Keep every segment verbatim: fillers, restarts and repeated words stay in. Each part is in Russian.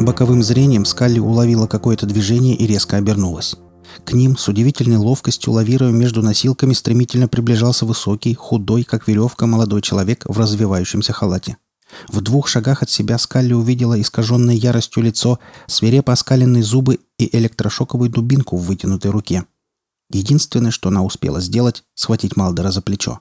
Боковым зрением Скалли уловила какое-то движение и резко обернулась. К ним, с удивительной ловкостью лавируя между носилками, стремительно приближался высокий, худой, как веревка, молодой человек в развивающемся халате. В двух шагах от себя Скалли увидела искаженное яростью лицо, свирепо оскаленные зубы и электрошоковую дубинку в вытянутой руке. Единственное, что она успела сделать — схватить Малдера за плечо.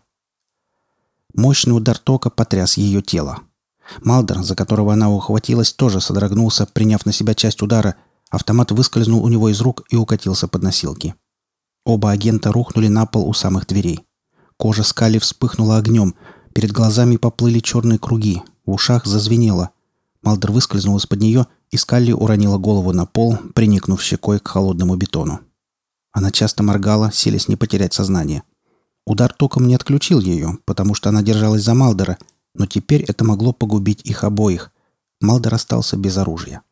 Мощный удар тока потряс ее тело. Малдер, за которого она ухватилась, тоже содрогнулся, приняв на себя часть удара. Автомат выскользнул у него из рук и укатился под носилки. Оба агента рухнули на пол у самых дверей. Кожа Скалли вспыхнула огнем. Перед глазами поплыли черные круги. В ушах зазвенело. Малдер выскользнул из-под нее, и Скалли уронила голову на пол, приникнув щекой к холодному бетону. Она часто моргала, силясь не потерять сознание. Удар током не отключил ее, потому что она держалась за Малдера, но теперь это могло погубить их обоих. Малдер остался без оружия.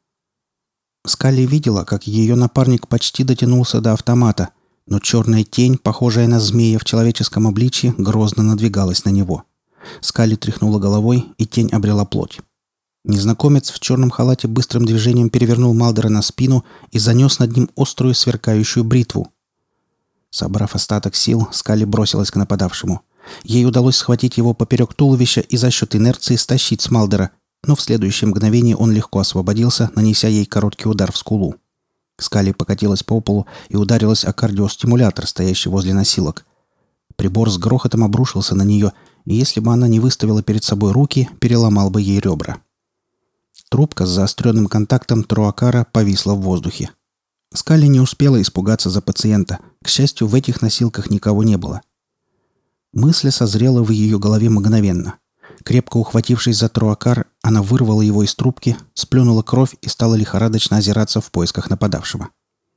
Скалли видела, как ее напарник почти дотянулся до автомата, но черная тень, похожая на змея в человеческом обличье, грозно надвигалась на него. Скалли тряхнула головой, и тень обрела плоть. Незнакомец в черном халате быстрым движением перевернул Малдера на спину и занес над ним острую сверкающую бритву. Собрав остаток сил, Скалли бросилась к нападавшему. Ей удалось схватить его поперек туловища и за счет инерции стащить с Малдера, но в следующее мгновение он легко освободился, нанеся ей короткий удар в скулу. Скалли покатилась по полу и ударилась о кардиостимулятор, стоящий возле носилок. Прибор с грохотом обрушился на нее, и если бы она не выставила перед собой руки, переломал бы ей ребра. Трубка с заостренным контактом труакара повисла в воздухе. Скалли не успела испугаться за пациента. К счастью, в этих носилках никого не было. Мысль созрела в ее голове мгновенно. Крепко ухватившись за труакар, она вырвала его из трубки, сплюнула кровь и стала лихорадочно озираться в поисках нападавшего.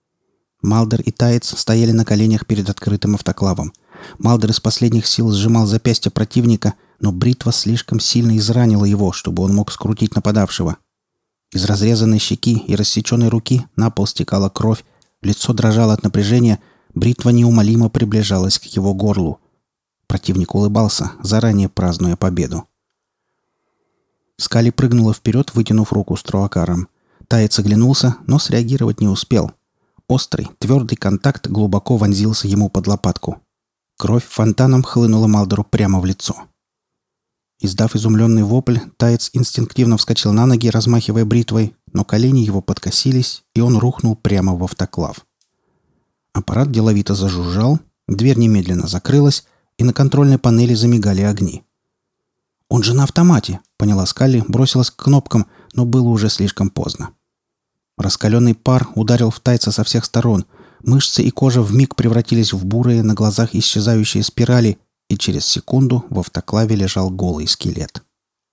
Малдер и Таец стояли на коленях перед открытым автоклавом. Малдер из последних сил сжимал запястье противника, но бритва слишком сильно изранила его, чтобы он мог скрутить нападавшего. Из разрезанной щеки и рассеченной руки на пол стекала кровь, лицо дрожало от напряжения, бритва неумолимо приближалась к его горлу. Противник улыбался, заранее празднуя победу. Скалли прыгнула вперед, вытянув руку с труакаром. Таец оглянулся, но среагировать не успел. Острый, твердый контакт глубоко вонзился ему под лопатку. Кровь фонтаном хлынула Малдеру прямо в лицо. Издав изумленный вопль, Таец инстинктивно вскочил на ноги, размахивая бритвой, но колени его подкосились, и он рухнул прямо в автоклав. Аппарат деловито зажужжал, дверь немедленно закрылась, и на контрольной панели замигали огни. «Он же на автомате!» — поняла Скалли, бросилась к кнопкам, но было уже слишком поздно. Раскаленный пар ударил в Тайца со всех сторон. Мышцы и кожа вмиг превратились в бурые, на глазах исчезающие спирали, и через секунду в автоклаве лежал голый скелет.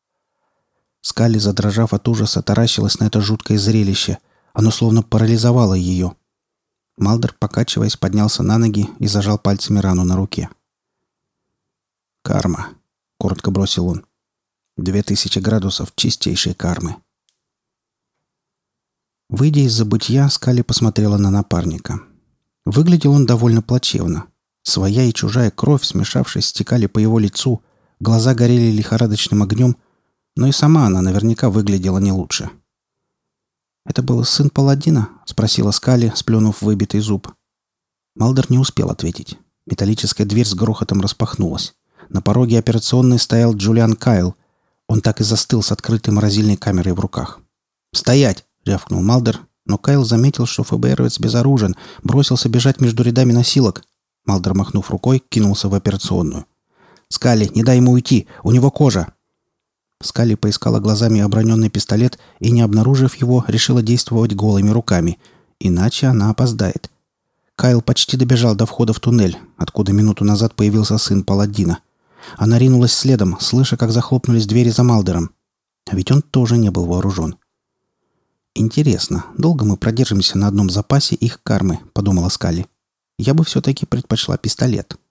Скалли, задрожав от ужаса, таращилась на это жуткое зрелище. Оно словно парализовало ее. Малдер, покачиваясь, поднялся на ноги и зажал пальцами рану на руке. «Карма», — коротко бросил он. «Две тысячи градусов чистейшей кармы». Выйдя из забытья, Скалли посмотрела на напарника. Выглядел он довольно плачевно. Своя и чужая кровь, смешавшись, стекали по его лицу, глаза горели лихорадочным огнем, но и сама она наверняка выглядела не лучше. «Это был сын паладина?» — спросила Скалли, сплюнув выбитый зуб. Малдер не успел ответить. Металлическая дверь с грохотом распахнулась. На пороге операционной стоял Джулиан Кайл. Он так и застыл с открытой морозильной камерой в руках. «Стоять!» — рявкнул Малдер, но Кайл заметил, что ФБРовец безоружен, бросился бежать между рядами носилок. Малдер, махнув рукой, кинулся в операционную. «Скалли, не дай ему уйти! У него кожа!» Скалли поискала глазами оброненный пистолет и, не обнаружив его, решила действовать голыми руками. Иначе она опоздает. Кайл почти добежал до входа в туннель, откуда минуту назад появился сын паладина. Она ринулась следом, слыша, как захлопнулись двери за Малдером. А ведь он тоже не был вооружен. «Интересно, долго мы продержимся на одном запасе их кармы?» — подумала Скалли. «Я бы все-таки предпочла пистолет».